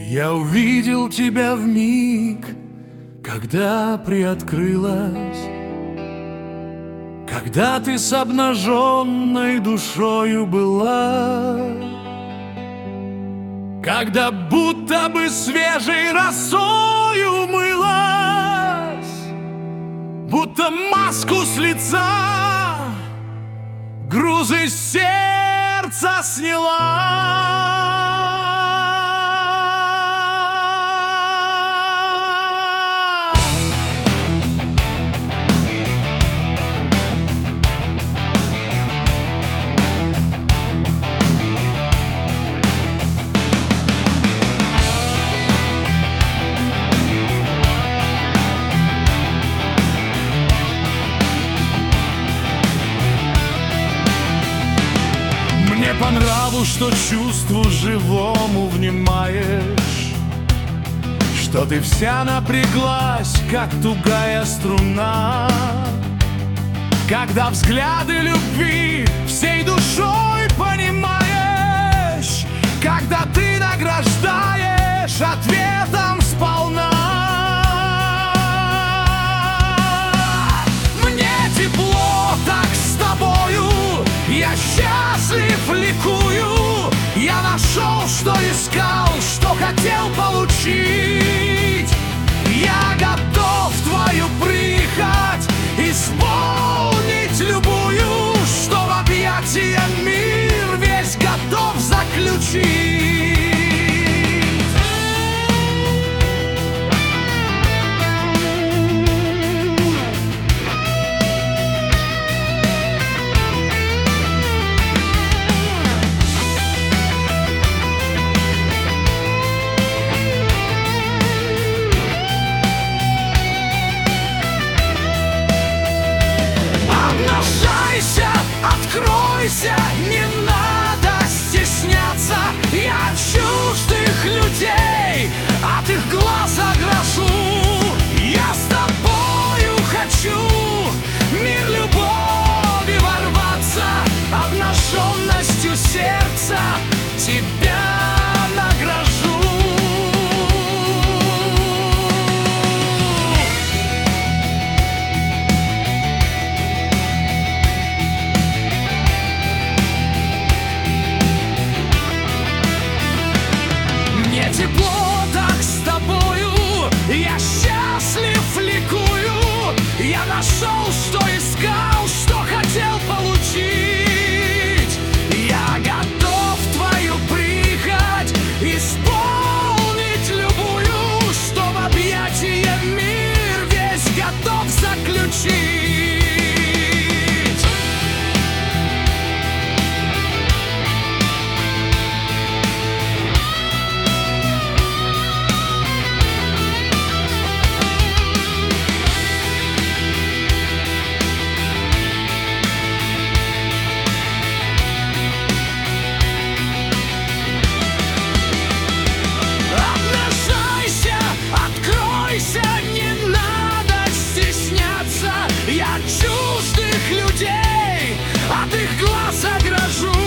Я увидел тебя в миг, когда приоткрылась, когда ты с обнаженной душою была, когда будто бы свежей росою мылась, будто маску с лица грузы с сердца сняла. Мне по нраву, что чувству живому внимаешь, что ты вся напряглась, как тугая струна, когда взгляды любви всей душой понимаешь, когда ты награждаешь ответом сполна. Мне тепло так с тобою, я счастлив, ликую, я нашел, что искал, что хотел получить. Я готов твою прихоть исполнить любую, что в объятия мир весь готов заключить. Откройся, не надо стесняться. Я чуждых людей от их глаз огражу. Я с тобою хочу мир любови ворваться, обнаженностью сердца тебя награжу. Тепло так с тобою, я счастлив, ликую, я нашел, что искал, что хотел получить. Я готов твою прихоть исполнить любую, что в объятия мир весь готов заключить. Не надо стесняться, я чуждых людей от их глаз огражу.